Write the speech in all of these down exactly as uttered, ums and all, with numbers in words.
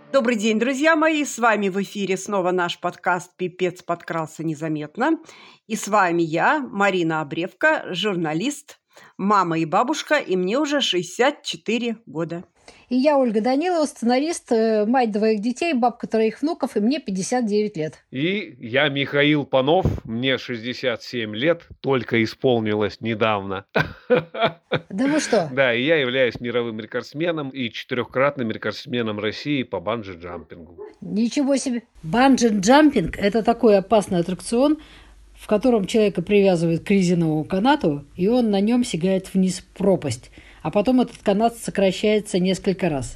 Добрый день, друзья мои! С вами в эфире снова наш подкаст «Пипец подкрался незаметно». И с вами я, Марина Обревка, журналист, мама и бабушка, и мне уже шестьдесят четыре года. И я, Ольга Данилова, сценарист, мать двоих детей, бабка троих внуков, и мне пятьдесят девять лет. И я Михаил Панов, мне шестьдесят семь лет, только исполнилось недавно. Да вы что? Да, и я являюсь мировым рекордсменом и четырехкратным рекордсменом России по банджи-джампингу. Ничего себе! Банджи-джампинг – это такой опасный аттракцион, в котором человека привязывают к резиновому канату, и он на нем сигает вниз в пропасть. А потом этот канат сокращается несколько раз.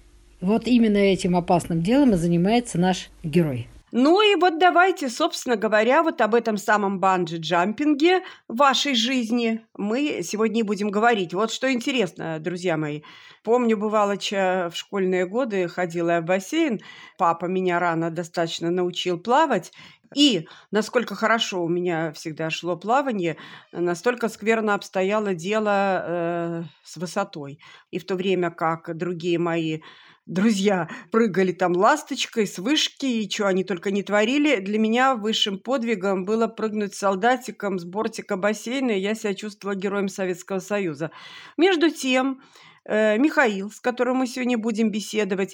Вот именно этим опасным делом и занимается наш герой. Ну и вот давайте, собственно говоря, вот об этом самом банджи-джампинге в вашей жизни мы сегодня и будем говорить. Вот что интересно, друзья мои. Помню, бывало, в школьные годы ходила я в бассейн. Папа меня рано достаточно научил плавать. И насколько хорошо у меня всегда шло плавание, настолько скверно обстояло дело э, с высотой. И в то время как другие мои друзья прыгали там ласточкой с вышки, и что они только не творили, для меня высшим подвигом было прыгнуть солдатиком с бортика бассейна, и я себя чувствовала героем Советского Союза. Между тем, э, Михаил, с которым мы сегодня будем беседовать,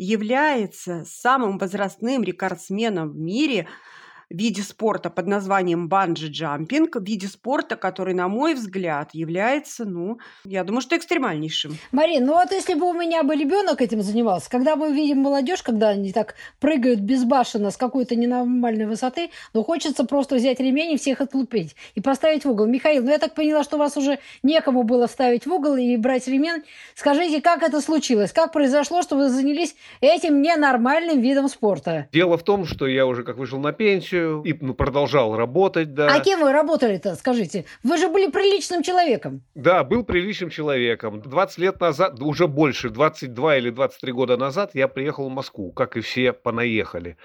является самым возрастным рекордсменом в мире в виде спорта под названием банджи-джампинг, в виде спорта, который, на мой взгляд, является, ну, я думаю, что экстремальнейшим. Марин, ну вот если бы у меня бы ребенок этим занимался, когда мы видим молодежь, когда они так прыгают безбашенно с какой-то ненормальной высоты, ну хочется просто взять ремень и всех отлупить и поставить в угол. Михаил, ну я так поняла, что вас уже некому было ставить в угол и брать ремень. Скажите, как это случилось? Как произошло, что вы занялись этим ненормальным видом спорта? Дело в том, что я уже как вышел на пенсию, и ну, продолжал работать, да. А кем вы работали-то, скажите? Вы же были приличным человеком. Да, был приличным человеком. двадцать лет назад, уже больше, двадцать два или двадцать три года назад я приехал в Москву, как и все понаехали.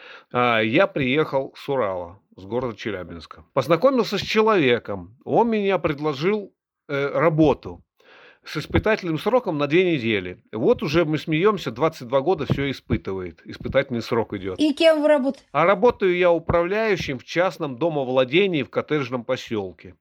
Я приехал с Урала, с города Челябинска. Познакомился с человеком. Он меня предложил э, работу с испытательным сроком на две недели. Вот уже мы смеемся, двадцать два года все испытывает. Испытательный срок идет. И кем вы работаете? А работаю я управляющим в частном домовладении в коттеджном поселке.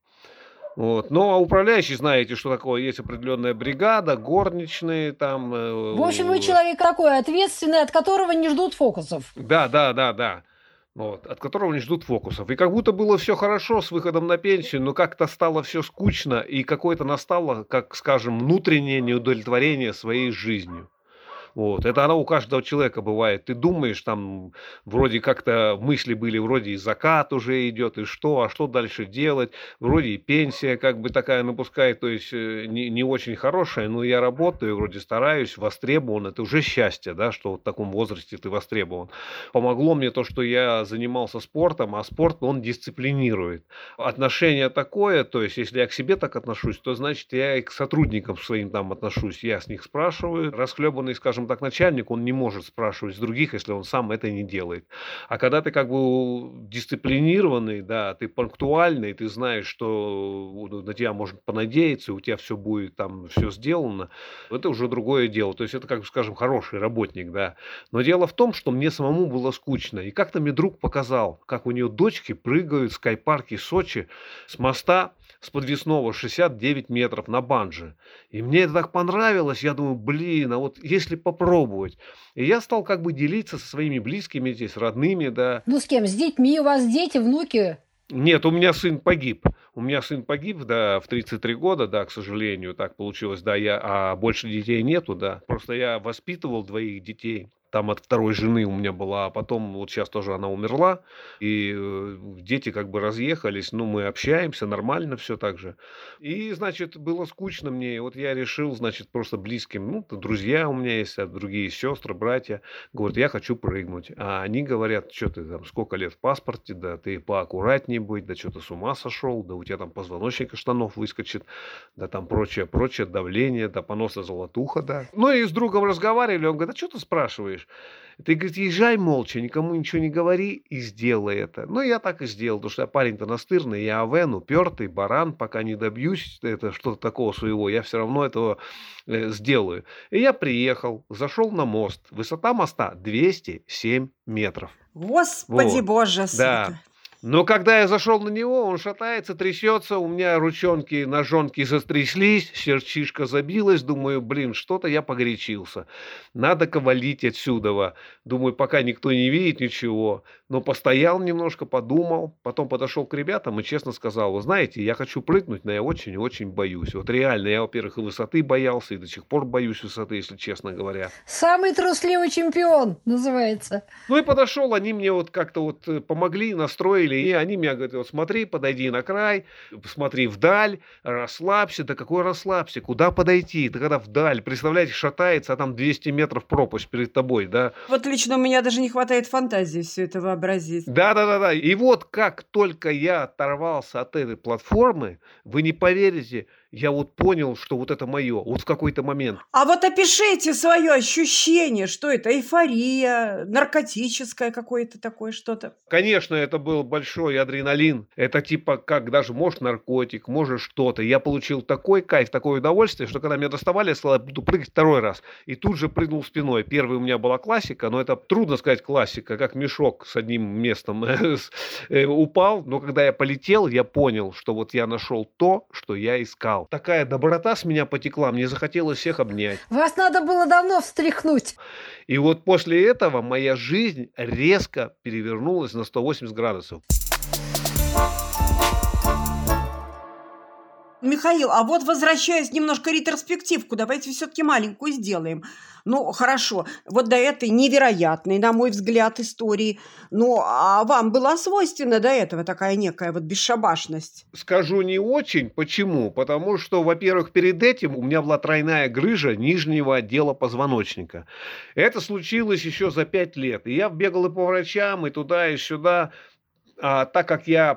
Вот. Ну, а управляющий, знаете, что такое? Есть определенная бригада, горничные там. Э, в общем, вы человек такой ответственный, от которого не ждут фокусов. Да, да, да, да. Вот, от которого не ждут фокусов. И как будто было все хорошо с выходом на пенсию, но как-то стало все скучно, и какое-то настало, как скажем, внутреннее неудовлетворение своей жизнью. Вот. Это оно у каждого человека бывает. Ты думаешь, там вроде как-то мысли были, вроде и закат уже идет, и что, а что дальше делать? Вроде и пенсия как бы такая напускает, то есть не, не очень хорошая, но я работаю, вроде стараюсь, востребован. Это уже счастье, да, что в таком возрасте ты востребован. Помогло мне то, что я занимался спортом, а спорт, он дисциплинирует. Отношение такое, то есть если я к себе так отношусь, то значит я и к сотрудникам своим там отношусь. Я с них спрашиваю, расхлебанный, скажем так, начальник, он не может спрашивать с других, если он сам это не делает. А когда ты как бы дисциплинированный, да, ты пунктуальный, ты знаешь, что на тебя можно понадеяться, у тебя все будет там, все сделано, это уже другое дело. То есть это, как скажем, хороший работник, да. Но дело в том, что мне самому было скучно. И как-то мне друг показал, как у нее дочки прыгают в скайпарке Сочи с моста с подвесного шестьдесят девять метров на банджи. И мне это так понравилось. Я думаю, блин, а вот если попробовать. И я стал как бы делиться со своими близкими здесь, родными, да. Ну с кем? С детьми? У вас дети, внуки? Нет, у меня сын погиб. У меня сын погиб, да, в тридцать три года, да, к сожалению, так получилось, да, я, а больше детей нету, да. Просто я воспитывал двоих детей. Там от второй жены у меня была, а потом вот сейчас тоже она умерла, и э, дети как бы разъехались, ну, мы общаемся, нормально все так же. И, значит, было скучно мне, и вот я решил, значит, просто близким, ну, друзья у меня есть, а другие сестры, братья, говорят, я хочу прыгнуть. А они говорят, что ты там, сколько лет в паспорте, да, ты поаккуратней будь, да что ты с ума сошел, да у тебя там позвоночник из штанов выскочит, да там прочее, прочее, давление, да понос и золотуха, да. Ну и с другом разговаривали, он говорит, а что ты спрашиваешь? делаешь. Ты, говорит, езжай молча, никому ничего не говори и сделай это. Ну, я так и сделал, потому что я парень-то настырный, я авен, упертый, баран, пока не добьюсь это что-то такого своего, я все равно этого э, сделаю. И я приехал, зашел на мост. Высота моста двести семь метров. Господи Вот, боже да. святой. Но когда я зашел на него, он шатается, трясется, у меня ручонки, ножонки застряслись, сердчишко забилось, думаю, блин, что-то я погорячился, надо-ка валить отсюда. Думаю, пока никто не видит ничего, но постоял немножко, подумал, потом подошел к ребятам и честно сказал, вы знаете, я хочу прыгнуть, но я очень-очень боюсь. Вот реально, я, во-первых, и высоты боялся, и до сих пор боюсь высоты, если честно говоря. Самый трусливый чемпион называется. Ну и подошел, они мне вот как-то вот э, помогли, настроили, и они мне говорят, вот смотри, подойди на край, смотри вдаль, расслабься. Да какой расслабься, куда подойти? Ты когда вдаль, представляете, шатается, а там двести метров пропасть перед тобой, да? Вот лично у меня даже не хватает фантазии все это вообразить. Да-да-да-да. И вот как только я оторвался от этой платформы, вы не поверите, я вот понял, что вот это мое, вот в какой-то момент. А вот опишите свое ощущение, что это эйфория, наркотическое какое-то такое что-то. Конечно, это был большой адреналин. Это типа как даже, может, наркотик, может, что-то. Я получил такой кайф, такое удовольствие, что когда меня доставали, я сказал, я буду прыгать второй раз. И тут же прыгнул спиной. Первый у меня была классика, но это трудно сказать классика, как мешок с одним местом упал. Но когда я полетел, я понял, что вот я нашел то, что я искал. Такая доброта с меня потекла, мне захотелось всех обнять. Вас надо было давно встряхнуть. И вот после этого моя жизнь резко перевернулась на сто восемьдесят градусов. Михаил, а вот возвращаясь немножко ретроспективку, давайте все-таки маленькую сделаем. Ну, хорошо, вот до этой невероятной, на мой взгляд, истории. Ну, а вам была свойственна до этого такая некая вот бесшабашность? Скажу не очень. Почему? Потому что, во-первых, перед этим у меня была тройная грыжа нижнего отдела позвоночника. Это случилось еще за пять лет. И я бегал и по врачам, и туда, и сюда. А так как я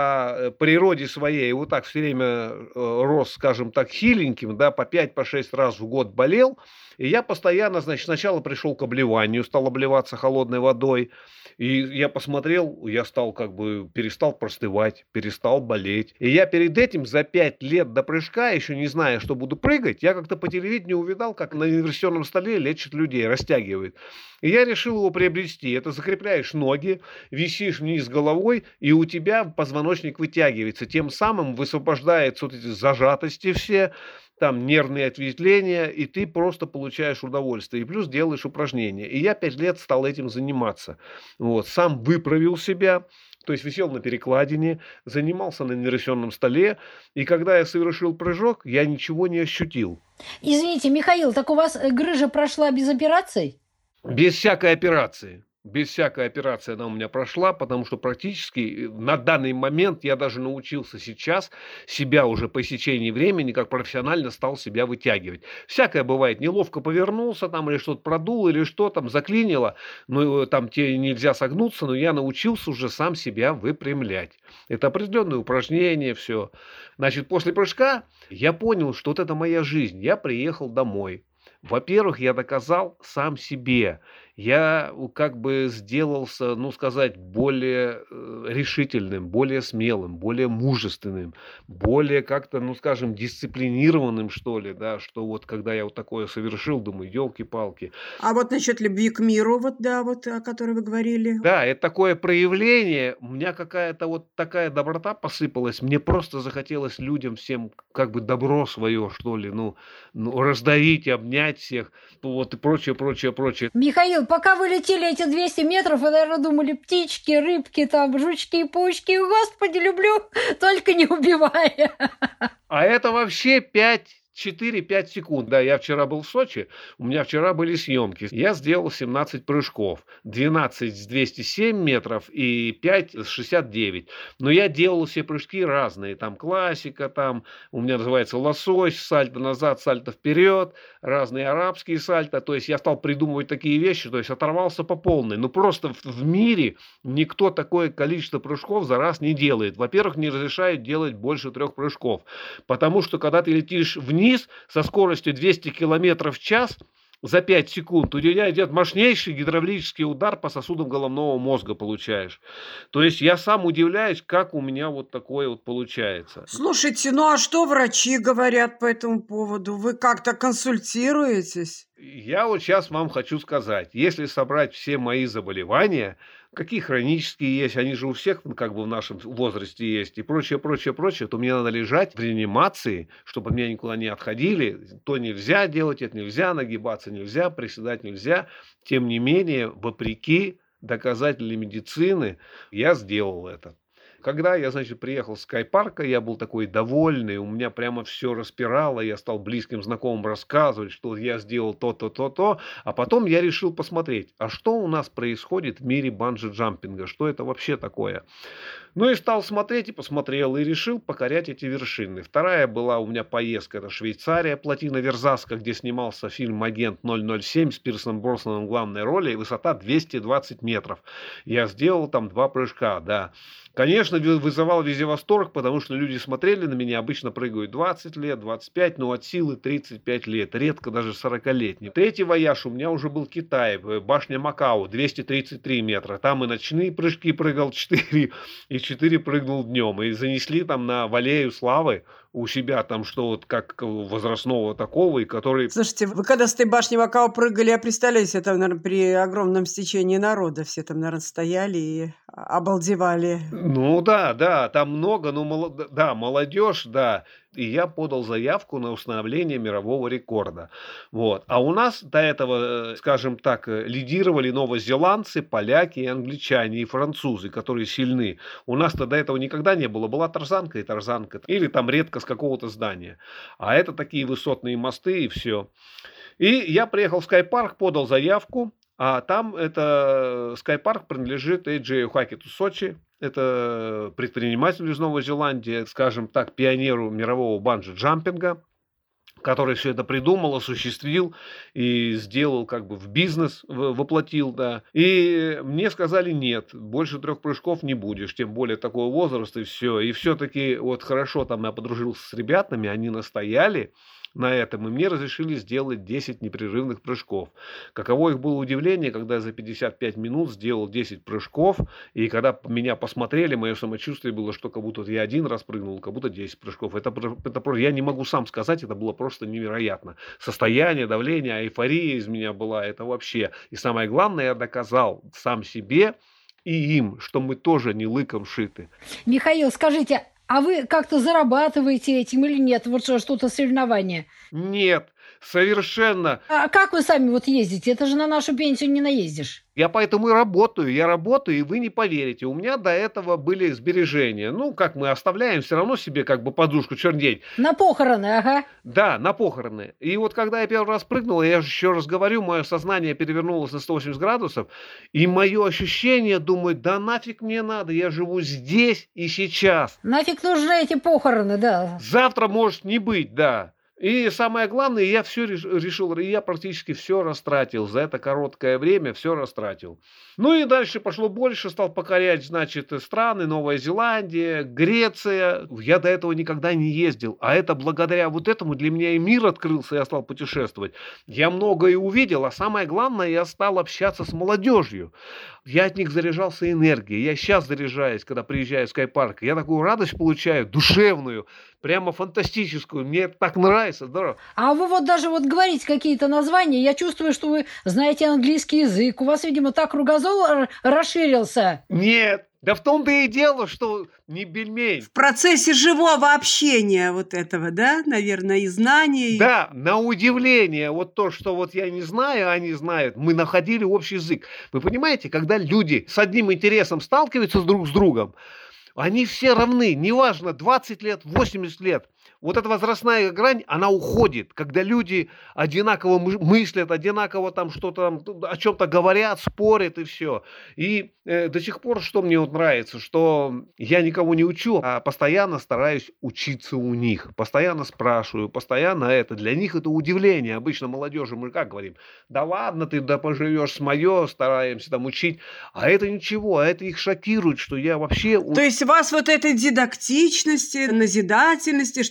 по природе своей вот так все время э, рос, скажем так, хиленьким, да, по пять шесть раз в год болел, и я постоянно, значит, сначала пришел к обливанию, стал обливаться холодной водой, и я посмотрел, я стал как бы, перестал простывать, перестал болеть. И я перед этим за пять лет до прыжка, еще не зная, что буду прыгать, я как-то по телевидению увидал, как на инверсионном столе лечат людей, растягивают. И я решил его приобрести. Это закрепляешь ноги, висишь вниз головой, и у тебя позвоночник вытягивается. Тем самым высвобождаются вот эти зажатости все, там нервные ответвления, и ты просто получаешь удовольствие. И плюс делаешь упражнения. И я пять лет стал этим заниматься. Вот. Сам выправил себя, то есть висел на перекладине, занимался на инверсионном столе. И когда я совершил прыжок, я ничего не ощутил. Извините, Михаил, так у вас грыжа прошла без операций? Без всякой операции. Без всякой операции она у меня прошла, потому что практически на данный момент я даже научился сейчас себя уже по истечении времени, как профессионально стал себя вытягивать. Всякое бывает, неловко повернулся там или что-то продул, или что там заклинило, ну там тебе нельзя согнуться, но я научился уже сам себя выпрямлять. Это определенные упражнения, все. Значит, после прыжка я понял, что вот это моя жизнь. Я приехал домой. Во-первых, я доказал сам себе. Я как бы сделался, ну сказать, более э, решительным, более смелым, более мужественным, более как-то, ну скажем, дисциплинированным, что ли, да, что вот когда я вот такое совершил, думаю, елки-палки. А вот насчет любви к миру, вот да, вот о которой вы говорили. Да, это такое проявление, у меня какая-то вот такая доброта посыпалась, мне просто захотелось людям всем как бы добро свое, что ли, ну, ну раздавить, обнять всех, вот и прочее, прочее, прочее. Михаил, пока вы летели эти двести метров, вы, наверное, думали, птички, рыбки, там, жучки, паучки, господи, люблю, только не убивая. А это вообще пять четыре-пять секунд. Да, я вчера был в Сочи, у меня вчера были съемки. Я сделал семнадцать прыжков. двенадцать с двухсот семи метров и пять с шестидесяти девяти. Но я делал все прыжки разные. Там классика, там у меня называется лосось, сальто назад, сальто вперед, разные арабские сальто. То есть я стал придумывать такие вещи, то есть оторвался по полной. Ну просто в, в мире никто такое количество прыжков за раз не делает. Во-первых, не разрешают делать больше трех прыжков. Потому что когда ты летишь вниз, со скоростью двести километров в час, за пять секунд, у тебя идет мощнейший гидравлический удар по сосудам головного мозга получаешь. То есть я сам удивляюсь, как у меня вот такое вот получается. Слушайте, ну а что врачи говорят по этому поводу? Вы как-то консультируетесь? Я вот сейчас вам хочу сказать, если собрать все мои заболевания, какие хронические есть, они же у всех ну, как бы в нашем возрасте есть и прочее, прочее, прочее, то мне надо лежать в реанимации, чтобы от меня никуда не отходили. То нельзя делать, это нельзя, нагибаться нельзя, приседать нельзя. Тем не менее, вопреки доказательной медицины, я сделал это. Когда я, значит, приехал с скайпарка, я был такой довольный, у меня прямо все распирало, я стал близким знакомым рассказывать, что я сделал то-то, то-то, а потом я решил посмотреть, а что у нас происходит в мире банджи-джампинга, что это вообще такое. Ну и стал смотреть и посмотрел, и решил покорять эти вершины. Вторая была у меня поездка, это Швейцария, плотина Верзаска, где снимался фильм «Агент ноль ноль семь» с Пирсом Броснаном в главной роли, и высота двести двадцать метров. Я сделал там два прыжка, да. Конечно, вызывал везде восторг, потому что люди смотрели на меня, обычно прыгают двадцать лет, двадцать пять, но от силы тридцать пять лет, редко даже сорокалетний. Третий вояж у меня уже был Китай, башня Макао, двести тридцать три метра. Там и ночные прыжки прыгал четыре, и четыре прыгнул днем. И занесли там на Аллею Славы у себя там, что вот как возрастного такого, и который... Слушайте, вы когда с этой башни Макао прыгали, я представляю себе, там, наверное, при огромном стечении народа все там, наверное, стояли и обалдевали. Ну да, да, там много, ну молод... да, молодежь, да. И я подал заявку на установление мирового рекорда. Вот. А у нас до этого, скажем так, лидировали новозеландцы, поляки, и англичане, и французы, которые сильны. У нас-то до этого никогда не было. Была тарзанка и тарзанка. Или там редко с какого-то здания. А это такие высотные мосты и все. И я приехал в скайпарк, подал заявку. А там это скайпарк принадлежит Эйджею Хакету Сочи. Это предприниматель из Новой Зеландии, скажем так, пионеру мирового банджи-джампинга, который все это придумал, осуществил и сделал как бы в бизнес, воплотил, да. И мне сказали, нет, больше трех прыжков не будешь, тем более такого возраста и все. И все-таки вот хорошо там я подружился с ребятами, они настояли на этом, и мне разрешили сделать десять непрерывных прыжков. Каково их было удивление, когда я за пятьдесят пять минут сделал десять прыжков, и когда меня посмотрели, мое самочувствие было, что как будто я один раз прыгнул, как будто десять прыжков. Это, это я не могу сам сказать, это было просто невероятно. Состояние, давление, эйфория из меня была, это вообще. И самое главное, я доказал сам себе и им, что мы тоже не лыком шиты. Михаил, скажите, а вы как-то зарабатываете этим или нет? Вот что-то соревнование? Нет, совершенно. А как вы сами вот ездите? Это же на нашу пенсию не наездишь. Я поэтому и работаю. Я работаю, и вы не поверите. У меня до этого были сбережения. Ну, как мы оставляем все равно себе как бы подушку черный день. На похороны, ага. Да, на похороны. И вот когда я первый раз прыгнул, я же еще раз говорю, мое сознание перевернулось на сто восемьдесят градусов, и мое ощущение, думаю, да нафиг мне надо, я живу здесь и сейчас. Нафиг нужны эти похороны, да. Завтра может не быть, да. И самое главное, я все решил, я практически все растратил. За это короткое время все растратил. Ну и дальше пошло больше, стал покорять, значит, страны, Новая Зеландия, Греция. Я до этого никогда не ездил. А это благодаря вот этому для меня и мир открылся, я стал путешествовать. Я многое увидел, а самое главное, я стал общаться с молодежью. Я от них заряжался энергией. Я сейчас заряжаюсь, когда приезжаю в скайпарк. Я такую радость получаю, душевную, прямо фантастическую. Мне это так нравится. Здорово. А вы вот даже вот говорите какие-то названия. Я чувствую, что вы знаете английский язык. У вас, видимо, так кругозор расширился. Нет. Да в том-то и дело, что не бельмень. В процессе живого общения вот этого, да, наверное, и знаний. Да, на удивление, вот то, что вот я не знаю, они знают, мы находили общий язык. Вы понимаете, когда люди с одним интересом сталкиваются друг с другом, они все равны, неважно, двадцать лет, восемьдесят лет. Вот эта возрастная грань, она уходит, когда люди одинаково мыслят, одинаково там что-то, о чем-то говорят, спорят и все. И э, до сих пор, что мне вот нравится, что я никого не учу, а постоянно стараюсь учиться у них, постоянно спрашиваю, постоянно это. Для них это удивление. Обычно молодежи мы как говорим, да ладно ты, да поживешь с мое, стараемся там учить. А это ничего, а это их шокирует, что я вообще... То есть у вас вот этой дидактичности, назидательности, что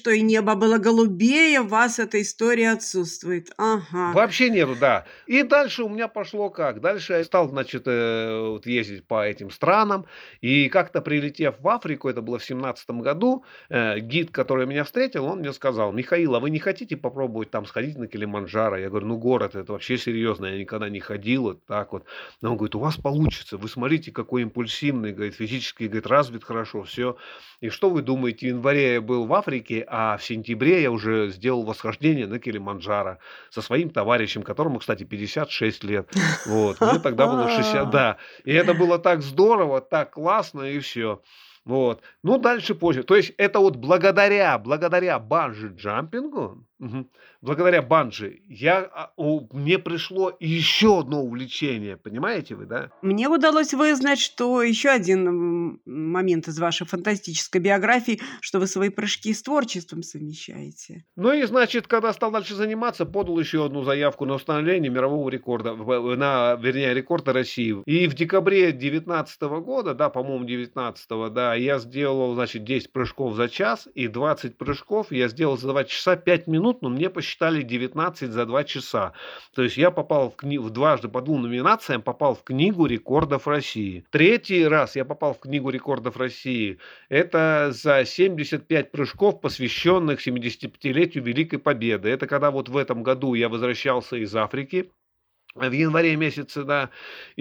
что и небо было голубее, у вас эта история отсутствует. Ага. Вообще нету, да. И дальше у меня пошло как? Дальше я стал, значит, э, вот ездить по этим странам. И как-то прилетев в Африку, это было в семнадцатом году, э, гид, который меня встретил, он мне сказал: Михаил, а вы не хотите попробовать там сходить на Килиманджаро? Я говорю, ну город, это вообще серьезно, я никогда не ходил, вот так вот. Но он говорит, у вас получится, вы смотрите, какой импульсивный, говорит, физически, говорит, развит хорошо, все. И что вы думаете, в январе я был в Африке, а в сентябре я уже сделал восхождение на Килиманджаро со своим товарищем, которому, кстати, пятьдесят шесть лет. Вот. Мне тогда было шестьдесят, да. И это было так здорово, так классно, и все. Вот. Ну, дальше позже. То есть это вот благодаря, благодаря банджи-джампингу, мгм, благодаря банджи, я, а, у- мне пришло еще одно увлечение, понимаете вы, да? Мне удалось вызнать, что еще один м, момент из вашей фантастической биографии, что вы свои прыжки с творчеством совмещаете. Ну и, значит, когда стал дальше заниматься, подал еще одну заявку на установление мирового рекорда, в- на, вернее, рекорда России. И в декабре девятнадцатого года, да, по-моему, девятнадцатого, да, я сделал, значит, десять прыжков за час и двадцать прыжков я сделал за два часа пять минут, но мне посчитали девятнадцать за два часа. То есть я попал в книгу, в дважды по двум номинациям попал в книгу рекордов России. Третий раз я попал в книгу рекордов России. Это за семьдесят пять прыжков, посвященных семидесятипятилетию Великой Победы. Это когда вот в этом году я возвращался из Африки. В январе месяце, да,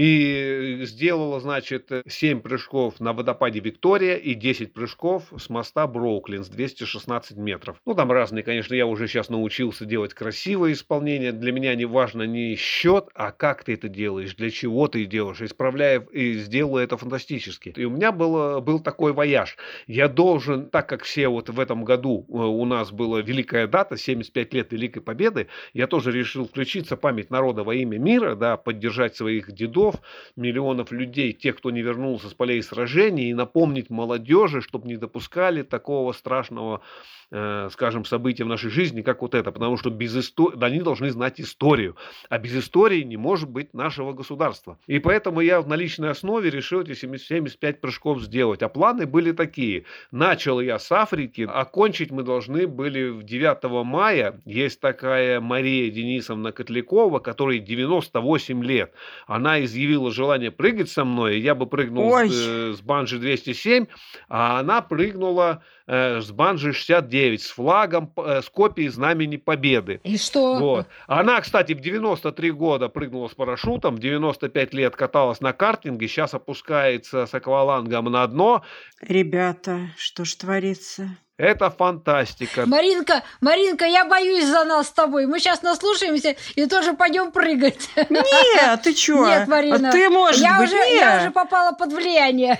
и сделала, значит, семь прыжков на водопаде Виктория и десять прыжков с моста Броуклинс, двести шестнадцать метров. Ну, там разные, конечно, я уже сейчас научился делать красивое исполнение. Для меня не важно не счет, а как ты это делаешь, для чего ты делаешь. Исправляя и сделаю это фантастически. И у меня было, был такой вояж. Я должен, так как все вот в этом году э, у нас была великая дата, семьдесят пять лет Великой Победы, я тоже решил включиться память народа во имя мира, да, поддержать своих дедов, миллионов людей, тех, кто не вернулся с полей сражений, и напомнить молодежи, чтобы не допускали такого страшного, э, скажем, события в нашей жизни, как вот это, потому что без истории, они должны знать историю, а без истории не может быть нашего государства. И поэтому я на личной основе решил эти семьдесят пять прыжков сделать, а планы были такие. Начал я с Африки, окончить мы должны были девятого мая. Есть такая Мария Денисовна Котлякова, которой девяносто восемь лет. Она изъявила желание прыгать со мной, я бы прыгнул Ой, с, э, с банджи двести семь, а она прыгнула э, с банджи шестьдесят девять с флагом, э, с копией Знамени Победы. И что? Вот. Она, кстати, в девяносто три года прыгнула с парашютом, в девяносто пять лет каталась на картинге, сейчас опускается с аквалангом на дно. ребята, что ж творится? Это фантастика. Маринка, Маринка, я боюсь за нас с тобой. Мы сейчас наслушаемся и тоже пойдем прыгать. Нет, ты чё? Нет, Марина. Ты, может я быть, уже, я нет. уже попала под влияние.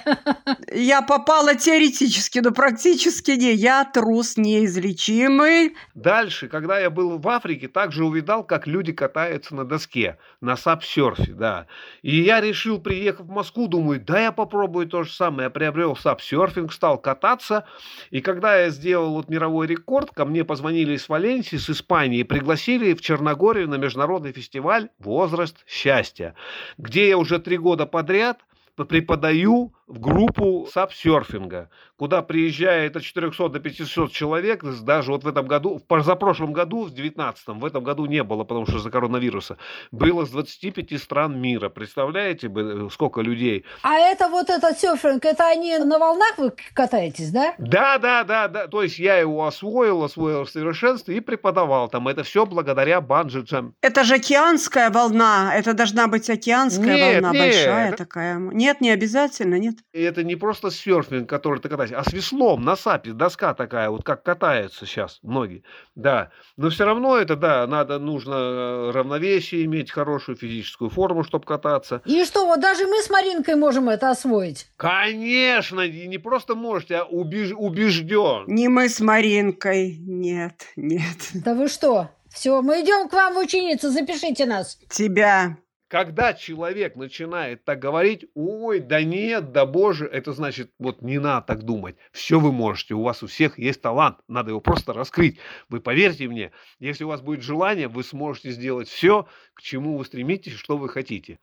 Я попала теоретически, но практически не. Я трус неизлечимый. Дальше, когда я был в Африке, также увидал, как люди катаются на доске, на сапсерфе, да. И я решил, приехав в Москву, думаю, да я попробую то же самое. Я приобрел сапсерфинг, стал кататься. И когда я сделал вот мировой рекорд, ко мне позвонили из Валенсии, с Испании, и пригласили в Черногорию на международный фестиваль «Возраст счастья», где я уже три года подряд преподаю в группу сапсерфинга, куда приезжает от четырехсот до пятисот человек, даже вот в этом году, в позапрошлом году, в девятнадцатом, в этом году не было, потому что из-за коронавируса, было с двадцати пяти стран мира. Представляете, сколько людей? А это вот этот серфинг, это они на волнах вы катаетесь, да? Да, да, да, да. То есть я его освоил, освоил в совершенстве и преподавал там. Это все благодаря банджи-джампингу. Это же океанская волна. Это должна быть океанская Нет, волна, нет, большая это- такая. Нет, не обязательно, нет. И это не просто серфинг, который ты катаешься, а с веслом на сапе, доска такая, вот как катаются сейчас многие. Да, но все равно это, да, надо, нужно э, равновесие иметь, хорошую физическую форму, чтобы кататься. И что, вот даже мы с Маринкой можем это освоить? Конечно, и не просто можете, а убеж- убежден. Не мы с Маринкой. Нет, нет. Да вы что? Все, мы идем к вам в ученицу, запишите нас. Тебя. Когда человек начинает так говорить, ой, да нет, да боже, это значит, вот не надо так думать. Все вы можете, у вас у всех есть талант, надо его просто раскрыть. Вы поверьте мне, если у вас будет желание, вы сможете сделать все, к чему вы стремитесь, что вы хотите.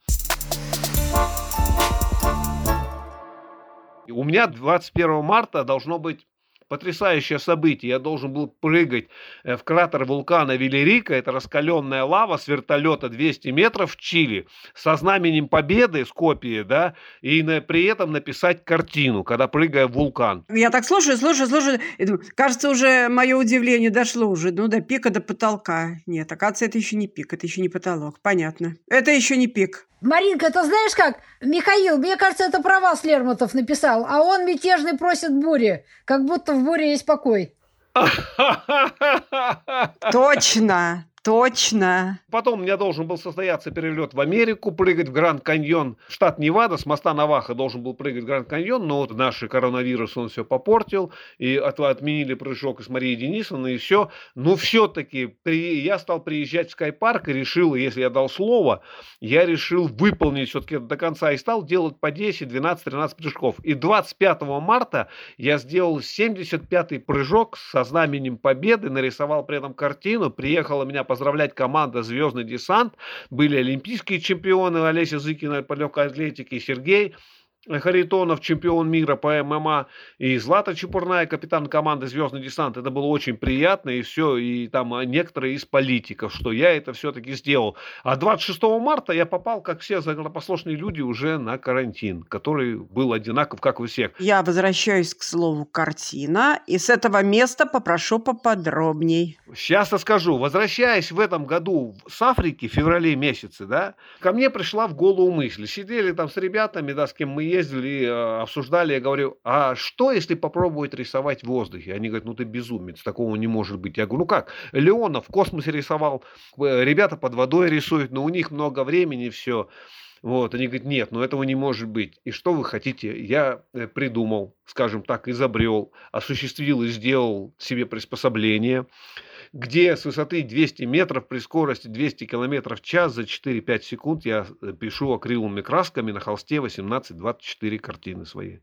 И у меня двадцать первого марта должно быть Потрясающее событие. Я должен был прыгать в кратер вулкана Вилерика. Это раскаленная лава с вертолета двести метров в Чили. Со знаменем победы, с копией, да, и на, при этом написать картину, когда прыгая в вулкан. Я так слушаю, слушаю, слушаю. И думаю, кажется, уже мое удивление дошло уже, ну, до пика, до потолка. Нет, оказывается, это еще не пик, это еще не потолок. Понятно. Это еще не пик. Маринка, ты знаешь как? Михаил, мне кажется, это про вас Лермонтов написал, а он мятежный просит бури, как будто в буре есть покой. Точно. Точно. Потом у меня должен был состояться перелет в Америку, прыгать в Гранд-Каньон. Штат Невада, с моста Наваха должен был прыгать в Гранд-Каньон, но вот наш коронавирус, он все попортил, и от, отменили прыжок с Марией Денисовной, и все. Но все-таки при, я стал приезжать в Скайпарк и решил, если я дал слово, я решил выполнить все-таки до конца и стал делать по десять, двенадцать, тринадцать прыжков. И двадцать пятого марта я сделал семьдесят пятый прыжок со знаменем победы, нарисовал при этом картину, приехала меня поздравлять команда «Звездный десант». Были олимпийские чемпионы Олеся Зыкина по легкой атлетике, Сергей Харитонов, чемпион мира по ММА, и Злата Чепурная, капитан команды «Звездный десант». Это было очень приятно, и все, и там некоторые из политиков, что я это все-таки сделал. А двадцать шестого марта я попал, как все законопослушные люди, уже на карантин, который был одинаков, как у всех. Я возвращаюсь к слову «картина», и с этого места попрошу поподробней. Сейчас расскажу. Возвращаясь в этом году с Африки, в феврале месяце, да, ко мне пришла в голову мысль. Сидели там с ребятами, да, с кем мы ездили, обсуждали, я говорю, а что, если попробовать рисовать в воздухе? Они говорят, ну ты безумец, такого не может быть. Я говорю, ну как, Леонов в космосе рисовал, ребята под водой рисуют, но у них много времени, все. Вот, они говорят, нет, ну этого не может быть. И что вы хотите? Я придумал, скажем так, изобрел, осуществил и сделал себе приспособление, где с высоты двести метров при скорости двести километров в час за четыре-пять секунд я пишу акриловыми красками на холсте восемнадцать двадцать четыре картины свои.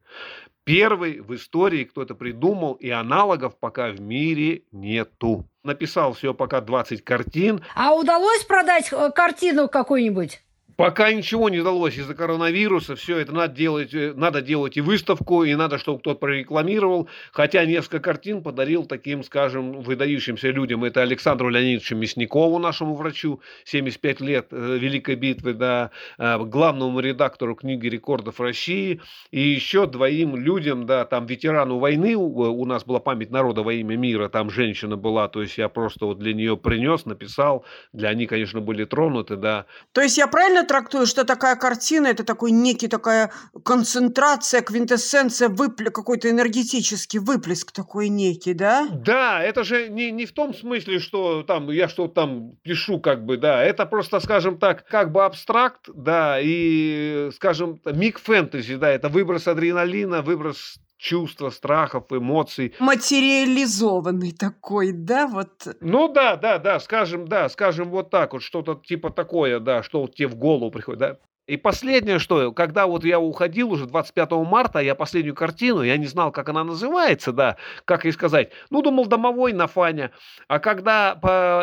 Первый в истории, кто это придумал, и аналогов пока в мире нету. Написал всего пока двадцать картин. А удалось продать картину какую-нибудь? Пока ничего не удалось из-за коронавируса, все это надо делать, надо делать и выставку, и надо, чтобы кто-то прорекламировал. Хотя несколько картин подарил таким, скажем, выдающимся людям. Это Александру Леонидовичу Мясникову, нашему врачу, семьдесят пять лет Великой битвы, да, главному редактору книги рекордов России, и еще двоим людям, да, там ветерану войны, у нас была память народа во имя мира, там женщина была, то есть я просто вот для нее принес, написал, для они, конечно, были тронуты, да. То есть я правильно трактую, что такая картина – это такой некий такая концентрация, квинтэссенция, выплеск, какой-то энергетический выплеск такой некий, да? Да, это же не, не в том смысле, что там я что-то там пишу, как бы, да, это просто, скажем так, как бы абстракт, да, и, скажем, миг фэнтези, да, это выброс адреналина, выброс чувства, страхов, эмоций. Материализованный такой, да, вот. Ну да, да, да, скажем, да, скажем вот так вот, что-то типа такое, да, что вот тебе в голову приходит, да. И последнее, что, когда вот я уходил уже двадцать пятого марта, я последнюю картину, я не знал, как она называется, да, как ей сказать, ну, думал, домовой на фане, а когда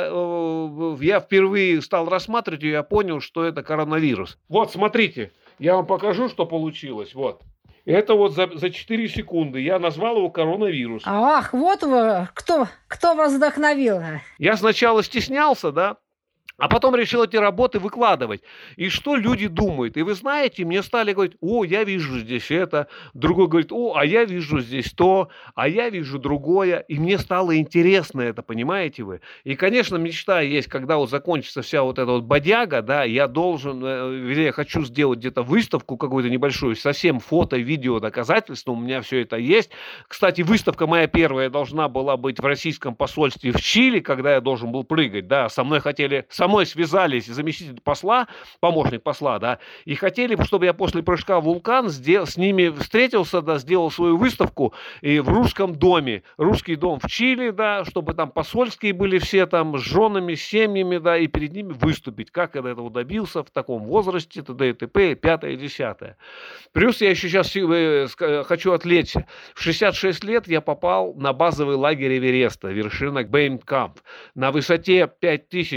по, э, я впервые стал рассматривать ее, я понял, что это коронавирус. Вот, смотрите, я вам покажу, что получилось, вот. Это вот за, за четыре секунды. Я назвал его коронавирус. Ах, вот вы, кто, кто вас вдохновил. Я сначала стеснялся, да, а потом решил эти работы выкладывать. И что люди думают? И вы знаете, мне стали говорить, о, я вижу здесь это. Другой говорит, о, а я вижу здесь то, а я вижу другое. И мне стало интересно это, понимаете вы? И, конечно, мечта есть, когда вот закончится вся вот эта вот бодяга, да, я должен, или я хочу сделать где-то выставку какую-то небольшую, совсем фото, видео, доказательства, у меня все это есть. Кстати, выставка моя первая должна была быть в российском посольстве в Чили, когда я должен был прыгать, да, со мной хотели... Со мной связались заместитель посла, помощник посла, да, и хотели, чтобы я после прыжка в вулкан сдел, с ними встретился, да, сделал свою выставку и в русском доме, русский дом в Чили, да, чтобы там посольские были все там с женами, с семьями, да, и перед ними выступить, как я этого добился в таком возрасте, т.д. и т.п., пятое, десятое. Плюс я еще сейчас хочу отвлечься. В шестьдесят шесть лет я попал на базовый лагерь Эвереста, вершина Беймкамп, на высоте пять тысяч шестьсот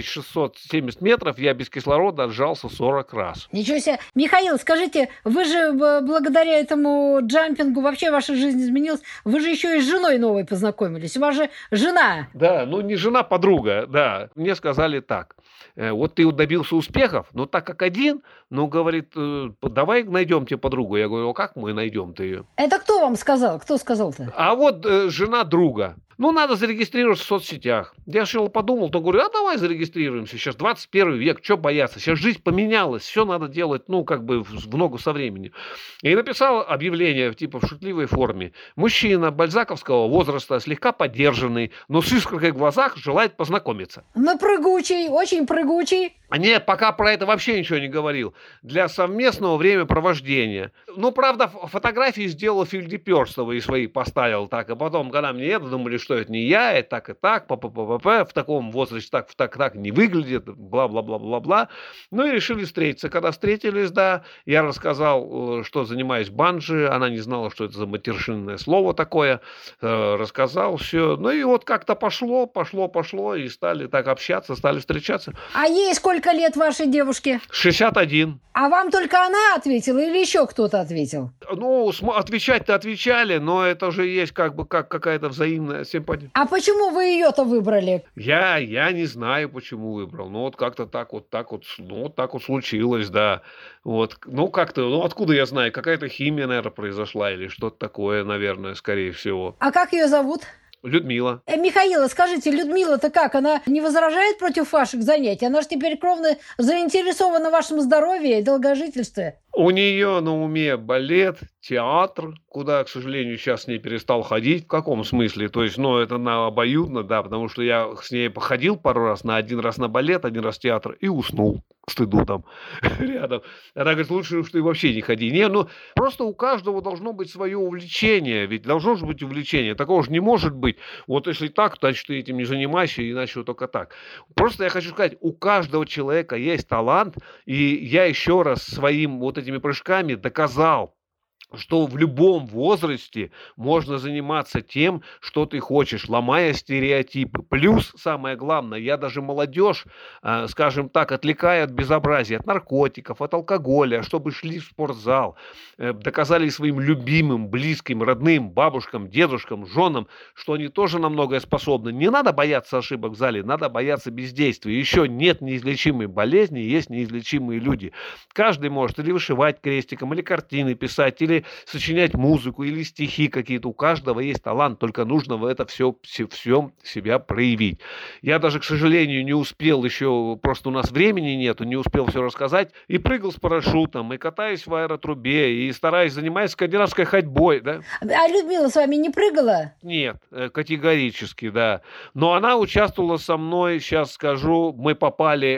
вот семьдесят метров я без кислорода отжался сорок раз. Ничего себе. Михаил, скажите, вы же э, благодаря этому джампингу вообще ваша жизнь изменилась. Вы же еще и с женой новой познакомились. У вас же жена. Да, ну не жена, подруга, да. Мне сказали так. э, Вот ты вот добился успехов, но так как один, ну, говорит, э, давай найдем тебе подругу. Я говорю, а как мы найдем-то ее? Это кто вам сказал? Кто сказал-то? А вот э, жена друга. Ну, надо зарегистрироваться в соцсетях. Я сначала подумал, то говорю, а давай зарегистрируемся. Сейчас двадцать первый век, что бояться? Сейчас жизнь поменялась, все надо делать, ну, как бы в в ногу со временем. И написал объявление, типа, в шутливой форме. Мужчина бальзаковского возраста, слегка подержанный, но с искоркой в глазах, желает познакомиться. Ну, прыгучий, очень прыгучий. А нет, пока про это вообще ничего не говорил. Для совместного времяпровождения. Ну, правда, ф- фотографии сделал Филдеперстова и свои поставил так. А потом, когда мне это, думали, что это не я, это так и так, п п п п п в таком возрасте так, так, так не выглядит, бла-бла-бла-бла-бла. Ну и решили встретиться. Когда встретились, да, я рассказал, э, что занимаюсь банджи. Она не знала, что это за матершинное слово такое. Э, Рассказал все. Ну и вот как-то пошло, пошло, пошло. И стали так общаться, стали встречаться. А ей сколько лет вашей девушке? шестьдесят один. А вам только она ответила или еще кто-то ответил? Ну, см- отвечать-то отвечали, но это же есть как бы как какая-то взаимная симпатия. А почему вы ее-то выбрали? Я, я не знаю, почему выбрал. Ну, вот как-то так вот, так вот, с- ну, вот так вот случилось, да. Вот, ну, как-то, ну, откуда я знаю? Какая-то химия, наверное, произошла или что-то такое, наверное, скорее всего. А как ее зовут? Людмила. Э, Михаила, скажите, Людмила-то как? Она не возражает против ваших занятий? Она же теперь кровно заинтересована в вашем здоровье и долгожительстве. У нее на уме балет, театр, куда, к сожалению, сейчас с ней перестал ходить. В каком смысле? То есть, ну, это на обоюдно, да, потому что я с ней походил пару раз, на один раз на балет, один раз в театр и уснул к стыду там рядом. Она говорит, лучше уж ты вообще не ходи. Не, ну, просто у каждого должно быть свое увлечение, ведь должно же быть увлечение. Такого же не может быть. Вот если так, значит, ты этим не занимайся, иначе вот только так. Просто я хочу сказать, у каждого человека есть талант, и я еще раз своим вот этими прыжками доказал, что в любом возрасте можно заниматься тем, что ты хочешь, ломая стереотипы. Плюс, самое главное, я даже молодежь, э, скажем так, отвлекаю от безобразия, от наркотиков, от алкоголя, чтобы шли в спортзал, э, доказали своим любимым, близким, родным, бабушкам, дедушкам, женам, что они тоже на многое способны. Не надо бояться ошибок в зале, надо бояться бездействия. Еще нет неизлечимой болезни, есть неизлечимые люди. Каждый может или вышивать крестиком, или картины писать, или сочинять музыку, или стихи какие-то. У каждого есть талант, только нужно в это все, все, все себя проявить. Я даже, к сожалению, не успел еще, просто у нас времени нету, не успел все рассказать. И прыгал с парашютом, и катаюсь в аэротрубе, и стараюсь заниматься скандинавской ходьбой, да? А Людмила с вами не прыгала? Нет, э, категорически, да. Но она участвовала со мной, сейчас скажу, мы попали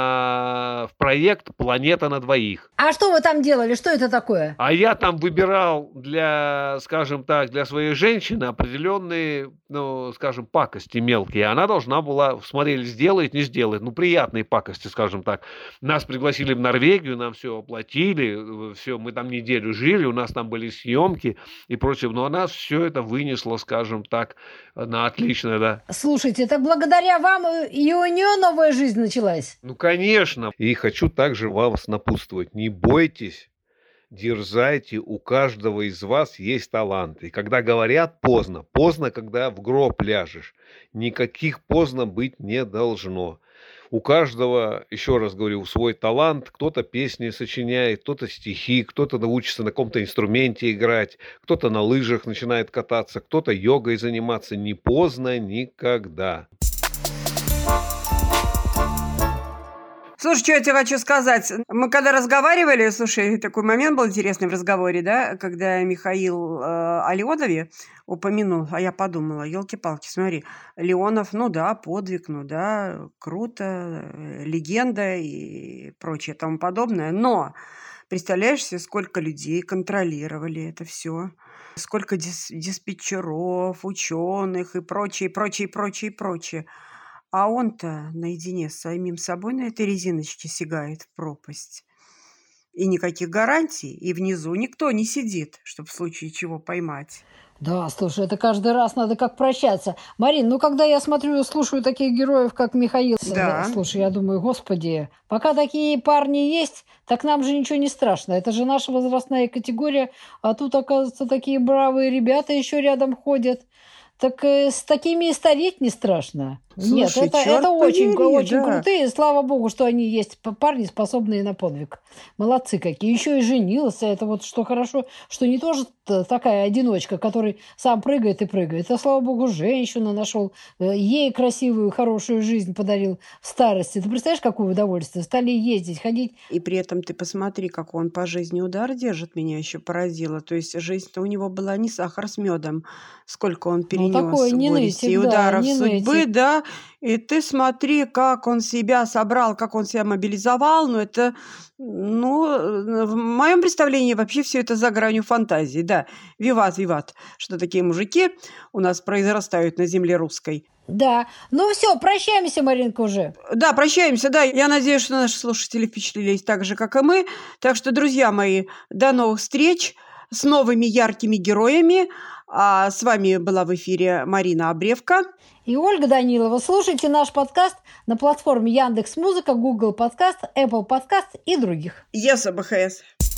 на, в проект «Планета на двоих». А что вы там делали? Что это такое? А я там выбирал для, скажем так, для своей женщины определенные, ну, скажем, пакости мелкие. Она должна была, смотрели, сделает, не сделает. Ну, приятные пакости, скажем так. Нас пригласили в Норвегию, нам все оплатили, все, мы там неделю жили, у нас там были съемки и прочее. Но она все это вынесла, скажем так, на отлично, да. Слушайте, так благодаря вам и у нее новая жизнь началась. Ну, конечно. И хочу также вас напутствовать. Не бойтесь. Дерзайте, у каждого из вас есть талант. И когда говорят поздно, поздно, когда в гроб ляжешь. Никаких поздно быть не должно. У каждого, еще раз говорю, свой талант. Кто-то песни сочиняет, кто-то стихи, кто-то научится на каком-то инструменте играть, кто-то на лыжах начинает кататься, кто-то йогой заниматься. Не поздно никогда. Слушай, что я тебе хочу сказать. Мы когда разговаривали, слушай, такой момент был интересный в разговоре, да, когда Михаил э, о Леонове упомянул, а я подумала, елки-палки, смотри, Леонов, ну да, подвиг, ну да, круто, э, легенда и прочее тому подобное, но представляешь себе, сколько людей контролировали это все, сколько дис- диспетчеров, ученых и прочее, прочее, прочее, прочее. А он-то наедине с самим собой на этой резиночке сигает в пропасть. И никаких гарантий, и внизу никто не сидит, чтобы в случае чего поймать. Да, слушай, это каждый раз надо как прощаться. Марин, ну когда я смотрю, слушаю таких героев, как Михаил, Да. слушай, я думаю, господи, пока такие парни есть, так нам же ничего не страшно. Это же наша возрастная категория, а тут, оказывается, такие бравые ребята еще рядом ходят. Так э, с такими и стареть не страшно. Нет, Слушай, это, черт это очень, побери, очень да. крутые. Слава богу, что они есть п- парни, способные на подвиг. Молодцы какие. Еще и женился. Это вот что хорошо, что не тоже т- такая одиночка, который сам прыгает и прыгает. А слава богу, женщину нашел. э, Ей красивую, хорошую жизнь подарил в старости. Ты представляешь, какое удовольствие? Стали ездить, ходить. И при этом ты посмотри, как он по жизни удар держит, меня еще поразило. То есть жизнь-то у него была не сахар с медом, сколько он Ну, перенес такой не горести и нытик, да, ударов не судьбы, нытик. да. И ты смотри, как он себя собрал, как он себя мобилизовал. Ну, это, ну, э, в моем представлении вообще все это за гранью фантазии, да. Виват, виват, что такие мужики у нас произрастают на земле русской. Да. Ну все, прощаемся, Маринка, уже. Да, прощаемся, да. Я надеюсь, что наши слушатели впечатлились так же, как и мы. Так что, друзья мои, до новых встреч с новыми яркими героями. А с вами была в эфире Марина Обревка. И Ольга Данилова. Слушайте наш подкаст на платформе Яндекс.Музыка, Google Подкаст, Apple Подкаст и других. ЕС АБХС.